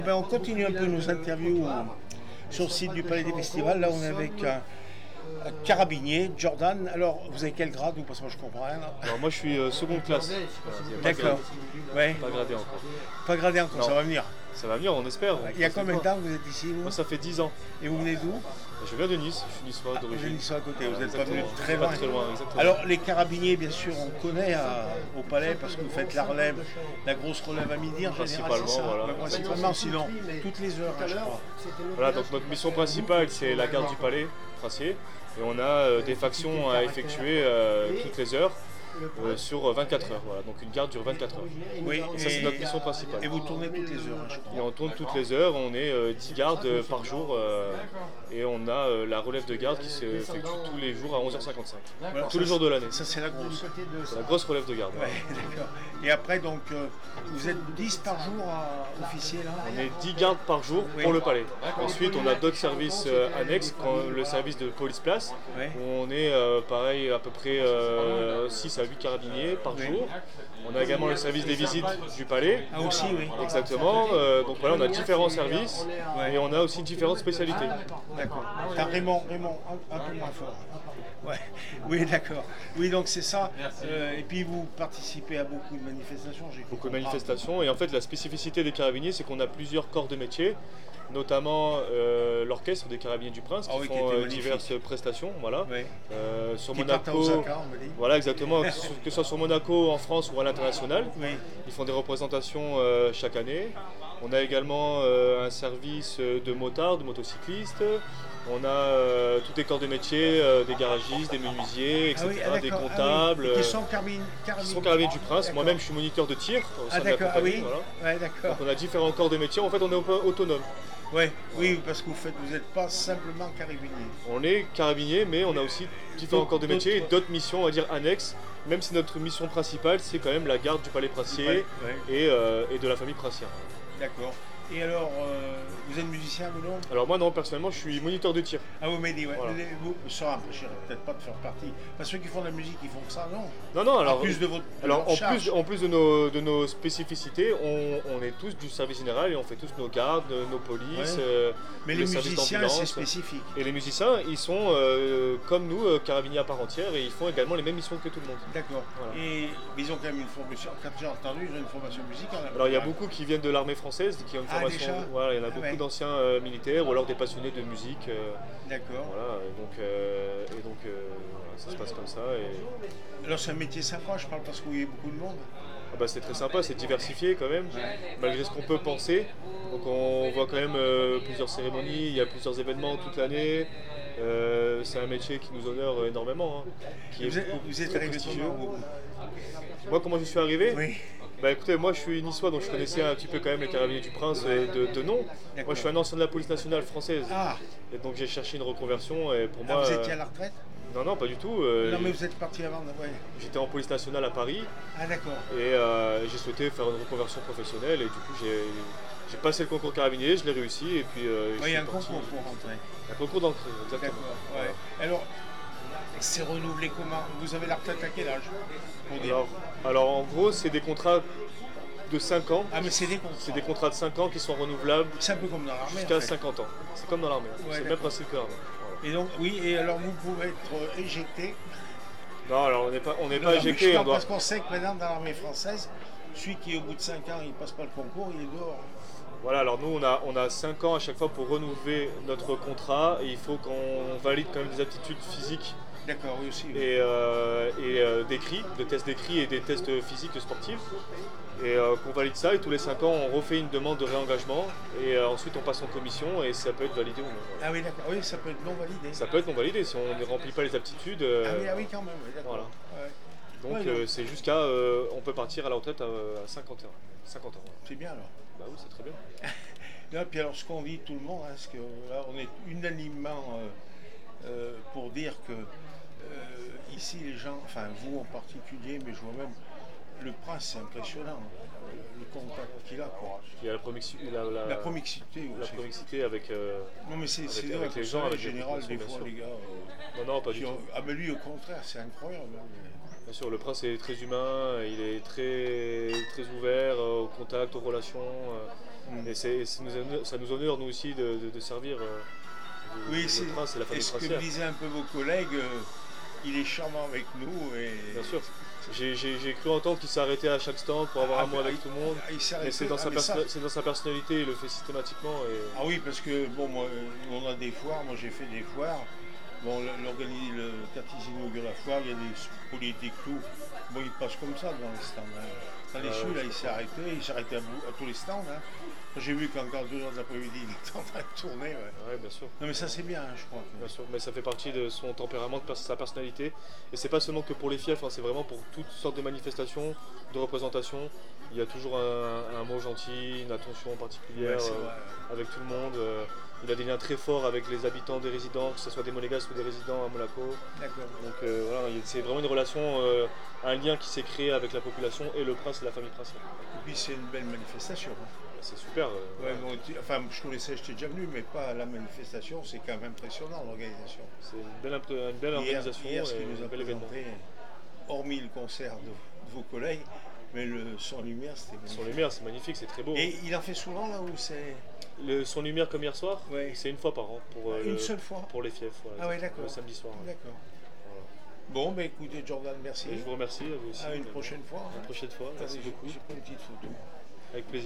Ben, on continue un peu nos interviews sur le site du Palais des Festivals. Là, on est avec un carabinier, Jordan. Alors, vous avez quel grade ou parce que moi je comprends rien là. Alors moi je suis seconde classe. D'accord. Ouais. Pas gradé encore. Pas gradé encore, Non. ça va venir. Ça va venir, on espère. Il y a combien de temps que vous êtes ici vous? Moi ça fait 10 ans. Et vous venez d'où? Je viens de Nice, je suis niçois Vous d'origine. êtes ici à côté, vous n'êtes pas Exactement. venu très Pas loin. très loin, exactement. Alors, les carabiniers, bien sûr, on connaît au Palais parce que vous faites la relève, la grosse relève à midi en général. Principalement, c'est ça. voilà. Ouais, principalement, sinon, toutes les heures, hein, je crois. Voilà, donc notre mission principale c'est la garde du palais princier et on a des factions à effectuer toutes les heures sur 24 heures. Voilà, donc une garde dure 24 heures. Oui, Ça c'est notre mission principale. Et vous tournez toutes les heures, hein, je crois. Et on tourne toutes les heures, on est 10 gardes par jour et on a la relève de garde qui s'effectue tous les jours à 11h55. Voilà, Tous les jours de l'année. Ça, c'est la grosse. C'est la grosse relève de garde. Ouais, d'accord. Et après, donc, vous êtes 10 par jour à officier là? On est 10 gardes par jour pour le palais. Ensuite, on a d'autres services annexes, le service de police place, Ouais. où on est pareil à peu près 6 à 8 carabiniers par jour. On a également le service des visites du palais. Ah, aussi, oui. Exactement. Donc voilà, on a différents services et on a aussi différentes spécialités. D'accord. T'as Raymond, un peu moins fort. Ouais. Oui, d'accord. Oui, donc c'est ça. Et puis vous participez à beaucoup de manifestations, j'ai cru Beaucoup de comprendre. manifestations et en fait la spécificité des carabiniers c'est qu'on a plusieurs corps de métier, notamment l'orchestre des carabiniers du Prince qui Ah oui, qui font était magnifique. diverses prestations, voilà. Ouais. Sur Qui partent à Monaco, Osaka, on m'a dit. voilà exactement, que ce soit sur Monaco, en France ou à l'international, Oui. ils font des représentations chaque année. On a également un service de motards, de motocyclistes. On a tous les corps de métier, des garagistes, des menuisiers, etc., des d'accord. comptables. Qui sont Qui sont carabiniers du Prince. Moi-même, je suis moniteur de tir au sein Ah de la d'accord, ah compagnie, oui. voilà. Ouais, d'accord. Donc on a différents corps de métier. En fait, on est autonome. Ouais, oui, parce que vous n'êtes pas simplement carabinier. On est carabinier, mais on a aussi différents corps de métier et d'autres- d'autres missions, on va dire annexes. Même si notre mission principale, c'est quand même la garde du palais princier Ouais. et de la famille princière. D'accord. Et alors, vous êtes musicien, vous non? Alors moi, non, personnellement, je suis moniteur de tir. Ah, vous m'avez dit, ouais. Voilà. Ça m'empêcherait peut-être pas de faire partie. Parce que ceux qui font de la musique, ils font que ça, non? Non, non, alors, En plus de votre charge. en plus de nos spécificités, on est tous du service général et on fait tous nos gardes, nos polices, Ouais. Mais le les service musiciens, d'ambulance. c'est spécifique. Et les musiciens, ils sont comme nous, carabiniers à part entière et ils font également les mêmes missions que tout le monde. D'accord. Voilà. Et mais ils ont quand même une formation. Quand j'ai entendu, ils ont une formation musicale. Alors il y a beaucoup qui viennent de l'armée française, qui ont une Ah, formation. déjà. Voilà, il y en a Ah, beaucoup ouais. d'anciens militaires ou alors des passionnés de musique. D'accord. Voilà, voilà, ça se passe comme ça. Et... Alors c'est un métier sympa, je parle parce qu'il y a beaucoup de monde. Ah bah, c'est très sympa, c'est diversifié quand même, malgré ce qu'on peut penser. Donc on voit quand même plusieurs cérémonies, il y a plusieurs événements toute l'année. C'est un métier qui nous honore énormément. Hein, qui Vous êtes très arrivé prestigieux. comment vous? Moi, comment je suis arrivé? Oui. Bah écoutez, moi je suis niçois donc je connaissais un petit peu quand même les carabiniers du Prince de nom. Moi je suis un ancien de la police nationale française. Ah, Et donc j'ai cherché une reconversion et pour ah, moi. vous étiez à la retraite? Non, non, pas du tout. Non, mais vous êtes parti avant. Ouais. J'étais en police nationale à Paris Ah, d'accord. et j'ai souhaité faire une reconversion professionnelle et du coup j'ai passé le concours carabinier, je l'ai réussi et puis. je Oui, il y a un suis parti. concours pour rentrer. Un concours d'entrée, exactement. D'accord. Ouais. Alors, c'est renouvelé comment? Vous avez la retraite à quel âge? Pour dire. Alors en gros, c'est des contrats de 5 ans. Ah, mais c'est des contrats. C'est des contrats de 5 ans qui sont renouvelables C'est un peu comme dans l'armée. jusqu'à en fait. 50 ans. C'est comme dans l'armée. Ouais, C'est le même d'accord. principe que l'armée. Voilà. Et donc, oui, et alors vous pouvez être éjecté. Non, alors on n'est pas Non, mais éjecté. je On parle doit... parce qu'on sait que maintenant dans l'armée française, celui qui au bout de 5 ans il passe pas le concours, il est dehors. Voilà, alors nous on a 5 ans à chaque fois pour renouveler notre contrat et il faut qu'on valide quand même des aptitudes physiques D'accord, oui aussi. Oui. et d'écrit, des tests d'écrit et des tests physiques sportifs. Et qu'on valide ça et tous les 5 ans on refait une demande de réengagement et ensuite on passe en commission et ça peut être validé ou non. Voilà. Ah oui, d'accord. Oui, ça peut être non validé. Ça peut être non validé si on ne remplit pas les aptitudes. Ah oui, quand même. Oui, d'accord. Voilà. Ouais. Donc Ouais, c'est jusqu'à. On peut partir à la retraite à 50 ans. 50 ans. Voilà. C'est bien alors. Bah oui, c'est très bien. Là, puis alors ce qu'on dit tout le monde, hein, parce que là on est unanimement pour dire que ici les gens, enfin vous en particulier, mais je vois même le prince, c'est impressionnant, le contact qu'il a. Quoi. Il y a la promixité, La promixité la aussi. promixité avec. Non mais c'est avec vrai, les gens, les avec les générales, des populations, fois bien les sûr. gars. Non, non, pas du tout. Ah mais lui au contraire, c'est incroyable. Hein, Bien sûr, le prince est très humain, il est très, très ouvert au contact, aux relations. Et ça nous honore, nous aussi, de servir Oui, le prince et la et famille ce que me princière. disaient un peu vos collègues, il est charmant avec nous. Bien sûr. J'ai cru entendre qu'il s'arrêtait à chaque stand pour avoir un mot avec tout le monde. Il s'est Mais arrêté. c'est dans sa personnalité, il le fait systématiquement. Ah oui, parce que bon, moi, on a des foires, moi j'ai fait des foires. Bon, quand ils inaugurent la foire, il y a des politiques, tout. Bon, il passe comme ça dans les stands. Hein. Dans les cieux, là, il s'est arrêté à tous les stands. Hein. J'ai vu qu'encore 2 heures d'après-midi, il était en train de tourner. Ouais. Ouais, bien sûr. Non, mais ça, c'est bien, hein, je crois. Bien sûr, mais ça fait partie de son tempérament, de sa personnalité. Et c'est pas seulement que pour les fiefs, hein, c'est vraiment pour toutes sortes de manifestations, de représentations. Il y a toujours un mot gentil, une attention particulière Ouais, avec tout le monde. Il a des liens très forts avec les habitants des résidents, que ce soit des Monégasques ou des résidents à Monaco. D'accord. Donc voilà, c'est vraiment une relation, un lien qui s'est créé avec la population et le prince et la famille princière. Et puis, c'est une belle manifestation. Hein. C'est super. Ouais, bon, enfin, je connaissais, j'étais déjà venu, mais pas à la manifestation, c'est quand même impressionnant l'organisation. C'est une belle organisation Hier, ce et qui nous un a bel événement. présenté, hormis le concert de vos collègues, mais le son lumière, c'était Son magnifique. lumière, c'est magnifique, c'est très beau. Et il en fait souvent là où c'est. Son lumière comme hier soir, Ouais. c'est une fois par an pour, Une seule fois. pour les fiefs. Ah ouais, d'accord. Le samedi soir. Ouais. D'accord. Voilà. Bon, ben écoutez, Jordan, merci. Et je vous remercie, à vous aussi. À une prochaine fois. À une prochaine fois, merci Attendez, beaucoup. j'ai pris une petite photo. Avec plaisir.